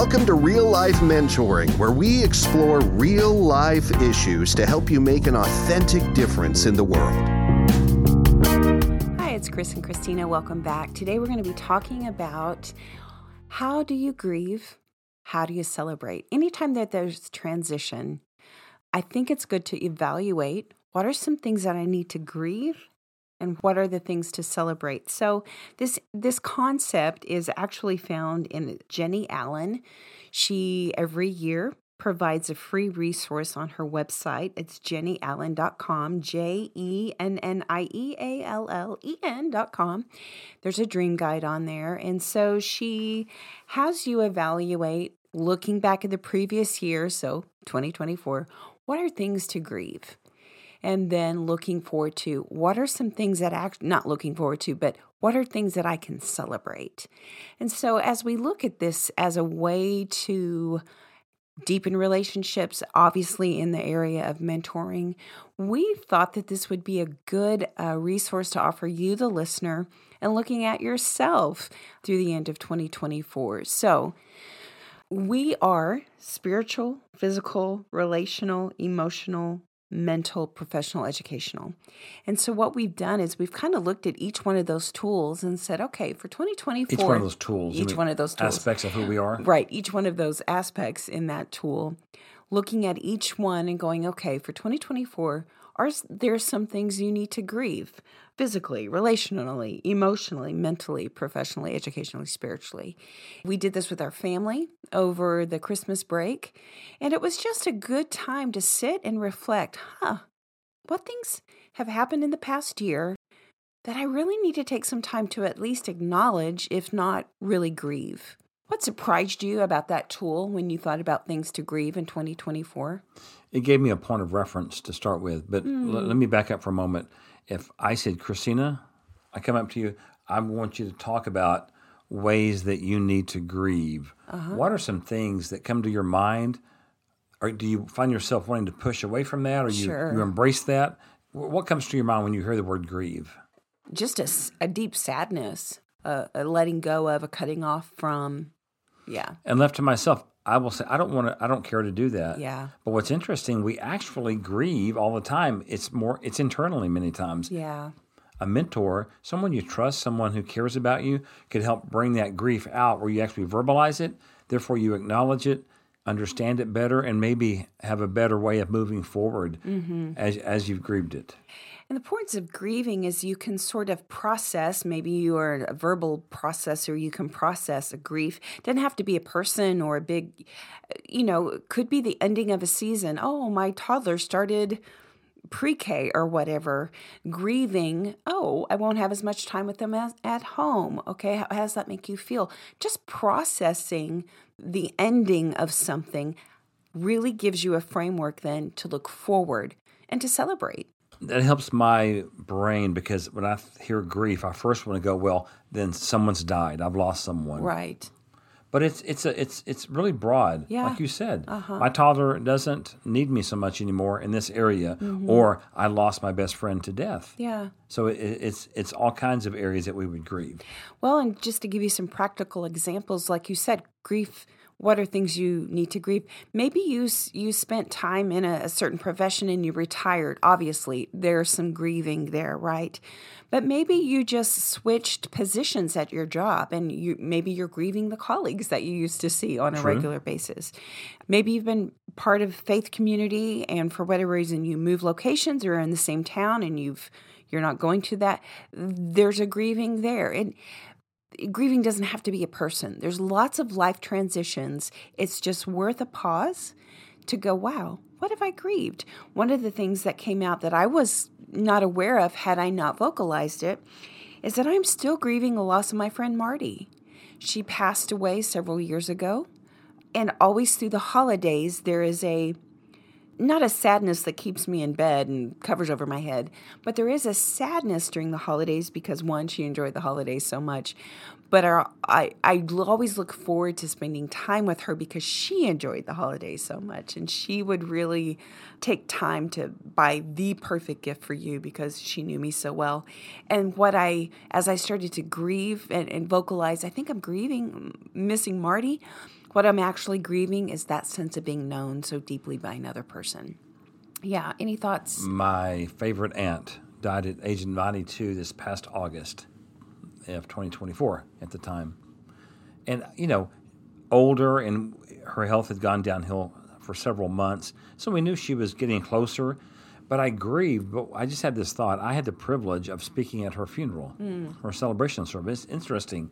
Welcome to Real Life Mentoring, where we explore real life issues to help you make an authentic difference in the world. Hi, it's Chris and Christina. Welcome back. Today we're going to be talking about how do you grieve? How do you celebrate? Anytime that there's transition, I think it's good to evaluate what are some things that I need to grieve and what are the things to celebrate. So this concept is actually found in Jennie Allen. She every year provides a free resource on her website. It's jennieallen.com, JENNIEALLEN.com. There's a dream guide on there. And so she has you evaluate, looking back at the previous year, so 2024, what are things to grieve? And then looking forward to what are some things that not looking forward to, but what are things that I can celebrate? And so as we look at this as a way to deepen relationships, obviously in the area of mentoring, we thought that this would be a good resource to offer you, the listener, and looking at yourself through the end of 2024. So we are spiritual, physical, relational, emotional, mental, professional, educational. And so what we've done is we've kind of looked at each one of those tools and said, okay, for 2024. Each one of those tools. Each one of those tools. Aspects of who we are. Right. Each one of those aspects in that tool, looking at each one and going, okay, for 2024, are there some things you need to grieve? Physically, relationally, emotionally, mentally, professionally, educationally, spiritually. We did this with our family over the Christmas break, and it was just a good time to sit and reflect, what things have happened in the past year that I really need to take some time to at least acknowledge, if not really grieve? What surprised you about that tool when you thought about things to grieve in 2024? It gave me a point of reference to start with, but let me back up for a moment. If I said, Christina, I come up to you, I want you to talk about ways that you need to grieve. What are some things that come to your mind? Or do you find yourself wanting to push away from that, or you embrace that? What comes to your mind when you hear the word grieve? Just a deep sadness, a letting go of, a cutting off from, And left to myself, I will say, I don't care to do that. Yeah. But what's interesting, we actually grieve all the time. It's internally many times. Yeah. A mentor, someone you trust, someone who cares about you, could help bring that grief out where you actually verbalize it. Therefore, you acknowledge it, understand it better, and maybe have a better way of moving forward as you've grieved it. And the importance of grieving is you can sort of process, maybe you are a verbal processor, you can process a grief. It doesn't have to be a person or a big, it could be the ending of a season. Oh, my toddler started pre-K or whatever. Grieving, I won't have as much time with them as at home. Okay, how does that make you feel? Just processing the ending of something really gives you a framework then to look forward and to celebrate. That helps my brain because when I hear grief, I first want to go, well, then someone's died. I've lost someone. Right. But it's really broad, like you said. My toddler doesn't need me so much anymore in this area, or I lost my best friend to death. Yeah. So it's all kinds of areas that we would grieve. Well, and just to give you some practical examples, like you said, grief. What are things you need to grieve? Maybe you spent time in a certain profession and you retired. Obviously, there's some grieving there, right? But maybe you just switched positions at your job and maybe you're grieving the colleagues that you used to see on a regular basis. Maybe you've been part of faith community and for whatever reason you move locations or are in the same town and you're not going to that. There's a grieving there. And grieving doesn't have to be a person. There's lots of life transitions. It's just worth a pause to go, wow, what have I grieved? One of the things that came out that I was not aware of had I not vocalized it is that I'm still grieving the loss of my friend Marty. She passed away several years ago, and always through the holidays, there is not a sadness that keeps me in bed and covers over my head, but there is a sadness during the holidays because, one, she enjoyed the holidays so much. But I always look forward to spending time with her because she enjoyed the holidays so much. And she would really take time to buy the perfect gift for you because she knew me so well. And as I started to grieve and vocalize, I think I'm grieving, missing Marty, What I'm actually grieving is that sense of being known so deeply by another person. Yeah, any thoughts? My favorite aunt died at age 92 this past August of 2024 at the time. And, older, and her health had gone downhill for several months. So we knew she was getting closer. But I grieved. But I just had this thought. I had the privilege of speaking at her funeral, her celebration service. Interesting.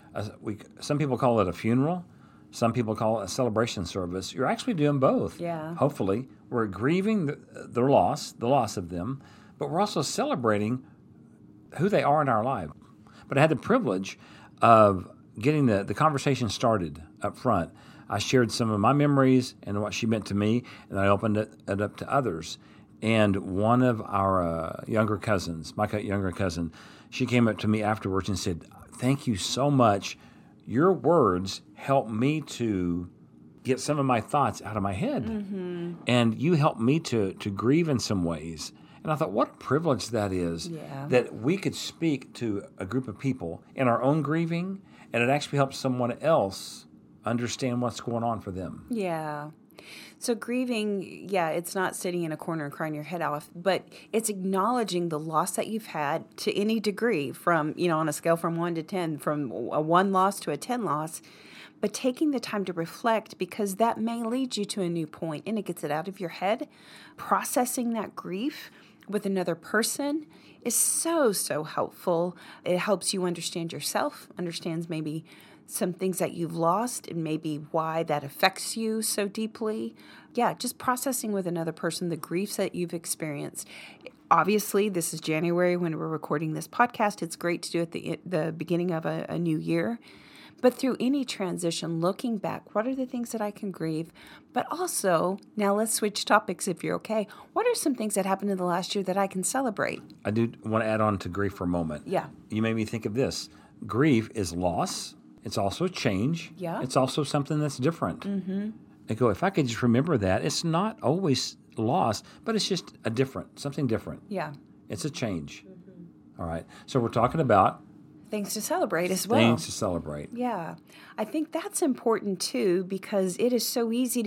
Some people call it a funeral. Some people call it a celebration service. You're actually doing both. Yeah. Hopefully. We're grieving the loss of them, but we're also celebrating who they are in our life. But I had the privilege of getting the conversation started up front. I shared some of my memories and what she meant to me, and I opened it up to others. And one of our younger cousins, my younger cousin, she came up to me afterwards and said, "Thank you so much. Your words helped me to get some of my thoughts out of my head. Mm-hmm. And you helped me to grieve in some ways." And I thought, what a privilege that is, that we could speak to a group of people in our own grieving, and it actually helps someone else understand what's going on for them. Yeah. So grieving, it's not sitting in a corner and crying your head off, but it's acknowledging the loss that you've had to any degree from, on a scale from 1 to 10, from a 1 loss to a 10 loss, but taking the time to reflect, because that may lead you to a new point and it gets it out of your head. Processing that grief with another person is so, so helpful. It helps you understand yourself, understands maybe some things that you've lost and maybe why that affects you so deeply. Yeah, just processing with another person the griefs that you've experienced. Obviously, this is January when we're recording this podcast. It's great to do at the beginning of a new year. But through any transition, looking back, what are the things that I can grieve? But also, now let's switch topics if you're okay. What are some things that happened in the last year that I can celebrate? I do want to add on to grief for a moment. Yeah. You made me think of this. Grief is loss. It's also change. Yeah. It's also something that's different. Mm-hmm. I go, if I could just remember that, it's not always loss, but it's just something different. Yeah. It's a change. Mm-hmm. All right. So we're talking about things to celebrate as well. Things to celebrate. Yeah. I think that's important too, because it is so easy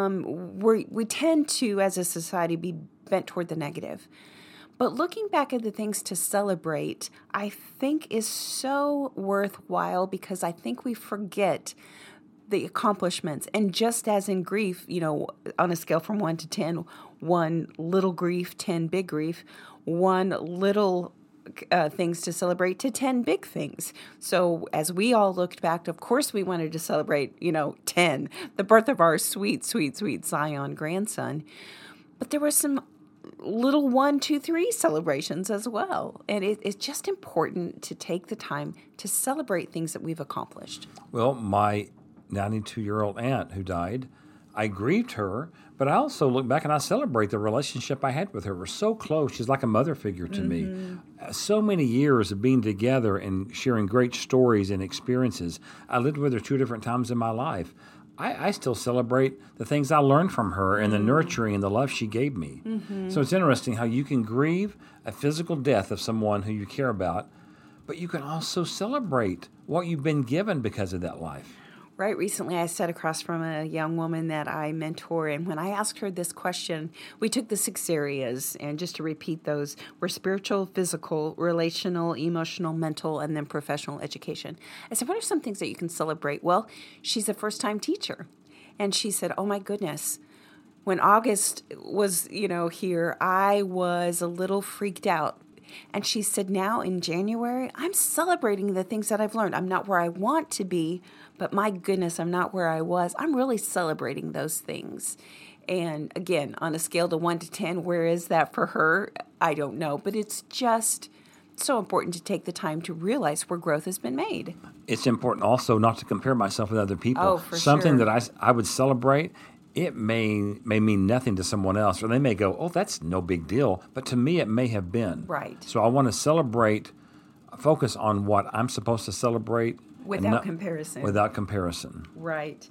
to we tend to, as a society, be bent toward the negative. But looking back at the things to celebrate, I think is so worthwhile, because I think we forget the accomplishments. And just as in grief, on a scale from 1 to 10, 1 little grief, 10 big grief, 1 little things to celebrate to 10 big things. So as we all looked back, of course we wanted to celebrate, 10, the birth of our sweet, sweet, sweet Zion grandson. But there were some little 1, 2, 3 celebrations as well. And it's just important to take the time to celebrate things that we've accomplished. Well, my 92-year-old aunt who died, I grieved her, but I also look back and I celebrate the relationship I had with her. We're so close. She's like a mother figure to me. So many years of being together and sharing great stories and experiences. I lived with her 2 different times in my life. I still celebrate the things I learned from her and the nurturing and the love she gave me. Mm-hmm. So it's interesting how you can grieve a physical death of someone who you care about, but you can also celebrate what you've been given because of that life. Right. Recently, I sat across from a young woman that I mentor, and when I asked her this question, we took the 6 areas, and just to repeat those, were spiritual, physical, relational, emotional, mental, and then professional education. I said, what are some things that you can celebrate? Well, she's a first-time teacher, and she said, oh my goodness, when August was, here, I was a little freaked out. And she said, now in January, I'm celebrating the things that I've learned. I'm not where I want to be, but my goodness, I'm not where I was. I'm really celebrating those things. And again, on a scale to 1 to 10, where is that for her? I don't know. But it's just so important to take the time to realize where growth has been made. It's important also not to compare myself with other people. Oh, for Something sure. that I would celebrate, it may mean nothing to someone else, or they may go, oh, that's no big deal. But to me, it may have been. Right. So I want to focus on what I'm supposed to celebrate. Without comparison. Without comparison. Right.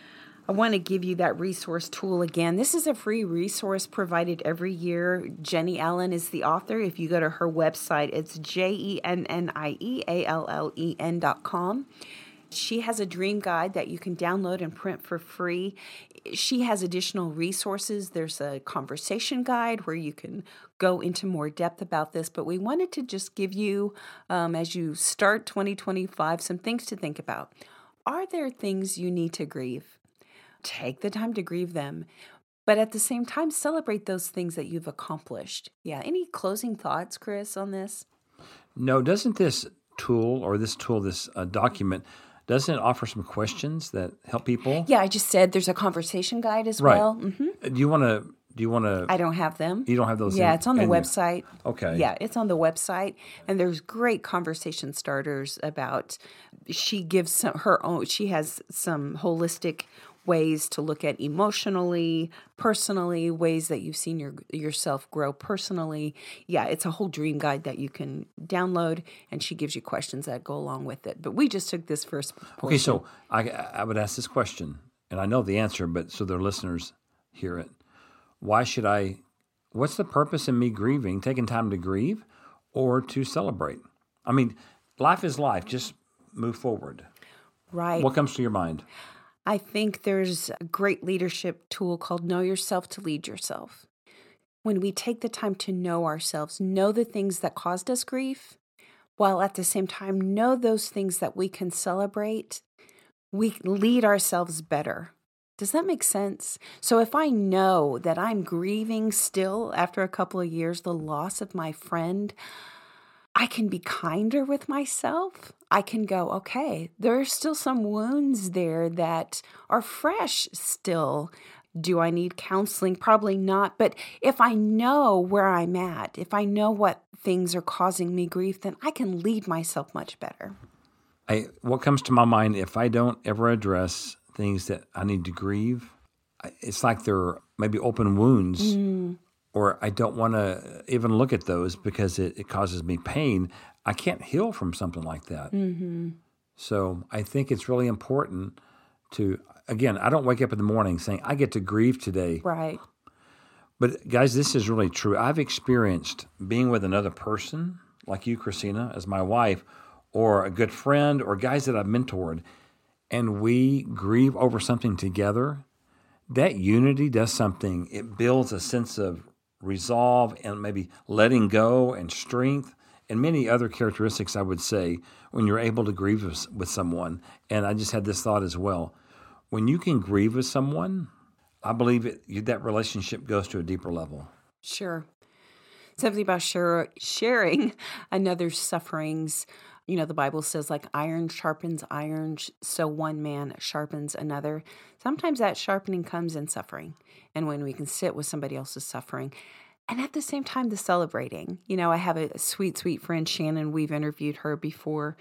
I want to give you that resource tool again. This is a free resource provided every year. Jennie Allen is the author. If you go to her website, it's JennieAllen.com. She has a dream guide that you can download and print for free. She has additional resources. There's a conversation guide where you can go into more depth about this. But we wanted to just give you, as you start 2025, some things to think about. Are there things you need to grieve? Take the time to grieve them. But at the same time, celebrate those things that you've accomplished. Yeah. Any closing thoughts, Chris, on this? No, doesn't this document, doesn't it offer some questions that help people? Yeah, I just said there's a conversation guide as Right. well. Mm-hmm. Do you want to? I don't have them. You don't have those? Yeah, it's on the website. Okay. Yeah, it's on the website, and there's great conversation starters about. She gives her own. She has some holistic ways to look at emotionally, personally, ways that you've seen yourself grow personally. Yeah, it's a whole dream guide that you can download, and she gives you questions that go along with it. But we just took this first portion. Okay, so I would ask this question, and I know the answer, but so their listeners hear it. What's the purpose in me grieving, taking time to grieve or to celebrate? I mean, life is life. Just move forward. Right. What comes to your mind? I think there's a great leadership tool called Know Yourself to Lead Yourself. When we take the time to know ourselves, know the things that caused us grief, while at the same time know those things that we can celebrate, we lead ourselves better. Does that make sense? So if I know that I'm grieving still after a couple of years, the loss of my friend, I can be kinder with myself. I can go, okay, there are still some wounds there that are fresh still. Do I need counseling? Probably not. But if I know where I'm at, if I know what things are causing me grief, then I can lead myself much better. What comes to my mind, if I don't ever address things that I need to grieve, it's like they're maybe open wounds. Or I don't want to even look at those because it causes me pain. I can't heal from something like that. Mm-hmm. So I think it's really important to, again, I don't wake up in the morning saying, I get to grieve today. Right. But guys, this is really true. I've experienced being with another person, like you, Christina, as my wife, or a good friend, or guys that I've mentored, and we grieve over something together. That unity does something. It builds a sense of resolve and maybe letting go and strength and many other characteristics, I would say, when you're able to grieve with someone. And I just had this thought as well. When you can grieve with someone, I believe that relationship goes to a deeper level. Sure. Something about sharing another's sufferings. You know, the Bible says like iron sharpens iron, so one man sharpens another. Sometimes that sharpening comes in suffering. And when we can sit with somebody else's suffering, and at the same time, the celebrating. You know, I have a sweet, sweet friend, Shannon. We've interviewed her before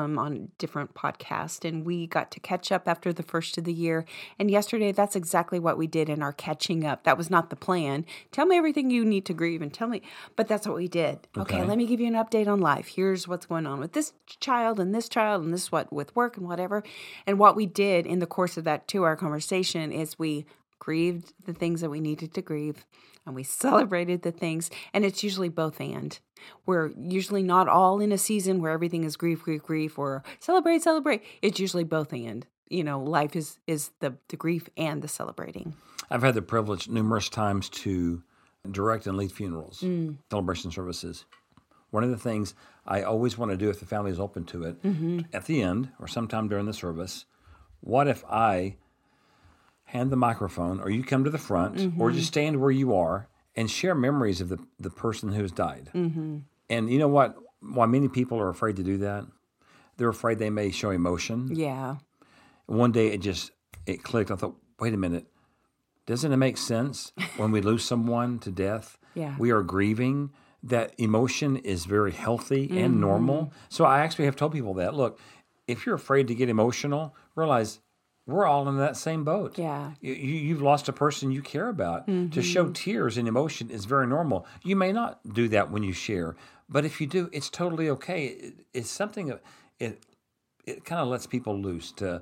on different podcasts, and we got to catch up after the first of the year. And yesterday, that's exactly what we did in our catching up. That was not the plan. Tell me everything you need to grieve and tell me. But that's what we did. Okay, let me give you an update on life. Here's what's going on with this child and this what with work and whatever. And what we did in the course of that 2-hour conversation is we grieved the things that we needed to grieve, and we celebrated the things, and it's usually both and. We're usually not all in a season where everything is grief, or celebrate. It's usually both and. You know, life is the grief and the celebrating. I've had the privilege numerous times to direct and lead funerals, celebration services. One of the things I always want to do if the family is open to it, at the end or sometime during the service, what if I hand the microphone, or you come to the front, or just stand where you are and share memories of the person who has died. And you know what? Why many people are afraid to do that? They're afraid they may show emotion. Yeah. One day it clicked. I thought, wait a minute. Doesn't it make sense when we lose someone to death? Yeah. We are grieving. That emotion is very healthy and normal. So I actually have told people that, look, if you're afraid to get emotional, realize we're all in that same boat. Yeah. You've lost a person you care about. To show tears and emotion is very normal. You may not do that when you share, but if you do, it's totally okay. It's something, it kind of lets people loose to,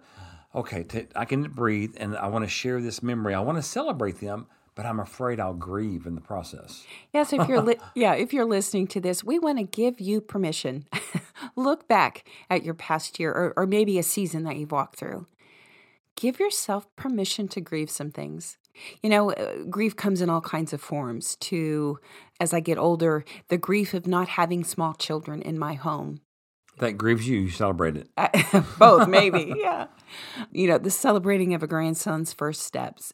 I can breathe, and I want to share this memory. I want to celebrate them, but I'm afraid I'll grieve in the process. Yeah, so if you're if you're listening to this, we want to give you permission. Look back at your past year or maybe a season that you've walked through. Give yourself permission to grieve some things. Grief comes in all kinds of forms. As I get older, the grief of not having small children in my home. That grieves you celebrate it. Both, maybe, yeah. The celebrating of a grandson's first steps.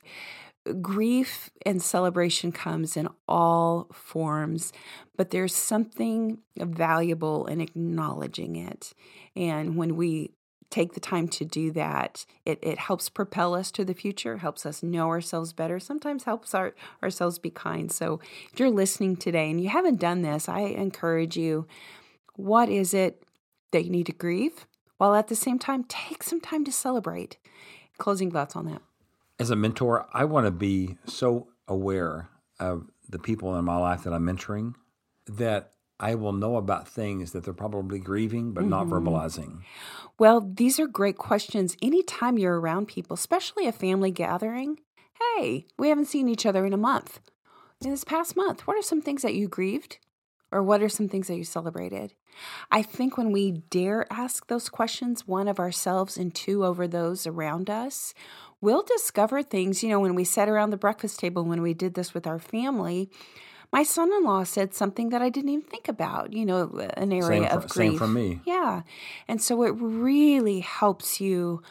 Grief and celebration comes in all forms, but there's something valuable in acknowledging it. And when we take the time to do that, it helps propel us to the future, helps us know ourselves better, sometimes helps ourselves be kind. So if you're listening today and you haven't done this, I encourage you, what is it that you need to grieve? While at the same time, take some time to celebrate. Closing thoughts on that. As a mentor, I want to be so aware of the people in my life that I'm mentoring that I will know about things that they're probably grieving but not verbalizing. Well, these are great questions. Anytime you're around people, especially a family gathering, hey, we haven't seen each other in a month. In this past month, what are some things that you grieved? Or what are some things that you celebrated? I think when we dare ask those questions, one of ourselves and two over those around us, we'll discover things. When we sat around the breakfast table, when we did this with our family, my son-in-law said something that I didn't even think about, an area of grief. Same for me. Yeah. And so it really helps you,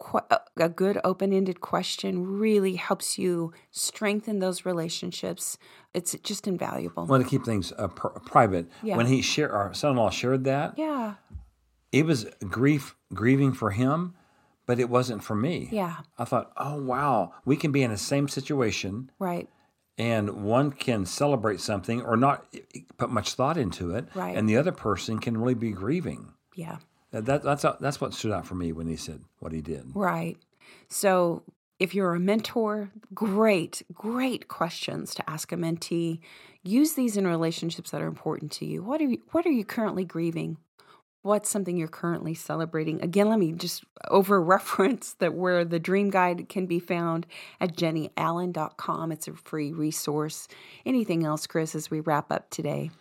a good open-ended question really helps you strengthen those relationships. It's just invaluable. I want to keep things private. Yeah. When our son-in-law shared that, yeah, it was grieving for him, but it wasn't for me. Yeah. I thought, oh, wow, we can be in the same situation. Right. And one can celebrate something or not put much thought into it. Right. And the other person can really be grieving. Yeah. That's what stood out for me when he said what he did. Right. So if you're a mentor, great questions to ask a mentee. Use these in relationships that are important to you. What are you currently grieving? What's something you're currently celebrating? Again, let me just over-reference that where the Dream Guide can be found at jennyallen.com. It's a free resource. Anything else, Chris, as we wrap up today?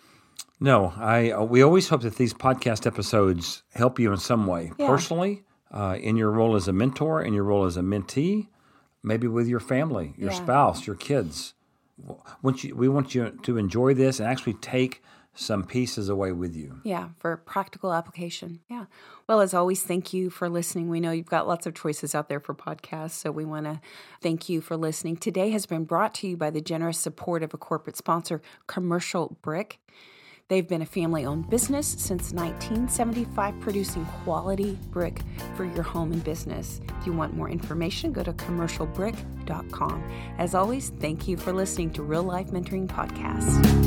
No, we always hope that these podcast episodes help you in some way. Yeah. Personally, in your role as a mentor, in your role as a mentee, maybe with your family, your spouse, your kids. We want you to enjoy this and actually take some pieces away with you. Yeah, for practical application. Yeah. Well, as always, thank you for listening. We know you've got lots of choices out there for podcasts, so we want to thank you for listening. Today has been brought to you by the generous support of a corporate sponsor, Commercial Brick. They've been a family-owned business since 1975, producing quality brick for your home and business. If you want more information, go to commercialbrick.com. As always, thank you for listening to Real Life Mentoring Podcast.